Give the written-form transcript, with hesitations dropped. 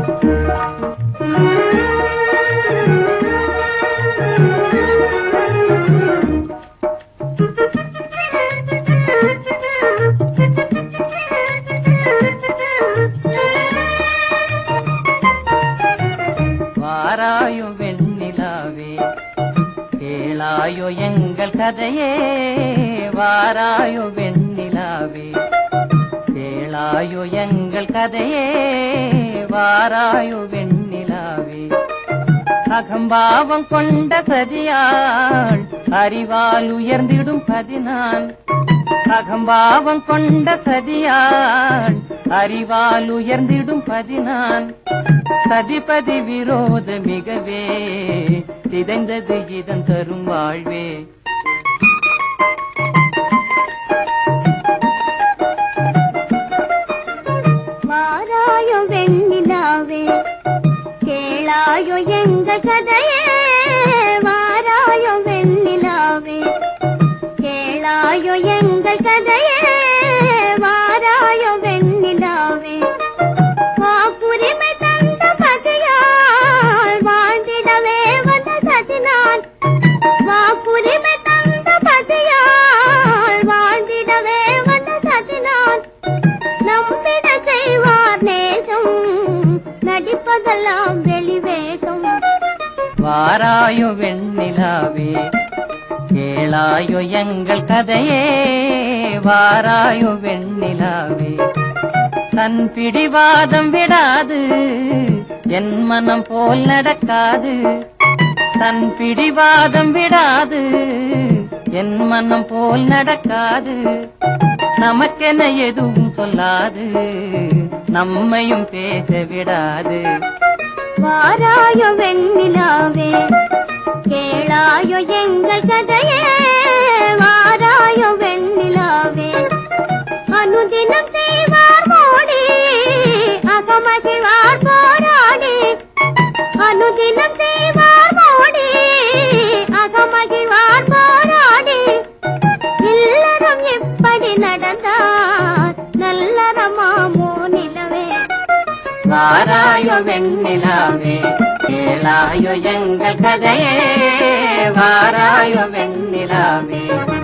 வாராயோ வெண்ணிலாவே கேளாயோ எங்கள் கதையே வாராயோ வெண்ணிலாவே கேளாயோ எங்கள் கதையே வாராயோ வெண்ணிலாவே அகம்பாவம் கொண்ட சதியாள் அறிவால் உயர்ந்திடும் பதினான் அகம்பாவம் கொண்ட சதியாள் அறிவால் உயர்ந்திடும் பதினான் சதிபதி விரோத மிகவே சிதைந்தது இதன் தரும் வாழ்வே வாராயோ வெண்ணிலாவே கேளாயோ எங்கள் கதையே வாராயோ வெண்ணிலாவே கேளாயோ எங்கள் கதையே வாராயோ வெண்ணிலாவே வாக்குரிமை தந்த பதியால் வாழ்ந்திடவே வந்த சதினான் வாக்குரிமை தந்த பதியால் வாழ்ந்திடவே வந்த சதினான் நம்பிட செய்வார் நேசம் நடிப்பதெல்லாம் வெளிவேகம் வாராயோ வெண்ணிலாவே கேளாயோ எங்கள் கதையே வாராயோ வெண்ணிலாவே தன் பிடிவாதம் விடாது என் மனம் போல் நடக்காது தன் பிடிவாதம் விடாது என் மனம் போல் நடக்காது நமக்கென எதுவும் சொல்லாது நம்மையும் பேச விடாது வாராயோ வெண்ணிலாவே கேளாயோ எங்கள் கதையே வாராயோ வெண்ணிலாவே அனுதினம் செய்வார் மோடி அகமகிழ்வார் போராடி அனுதினம் செய்வார் மோடி அகமகிழ்வார் போராடி இல்லறம் எப்படி நடந்தார் நல்லறமாமோ நிலவே வாராயோ வெண்ணிலாவே கேளாயோ எங்கள் கதையே வாராயோ வெண்ணிலாவே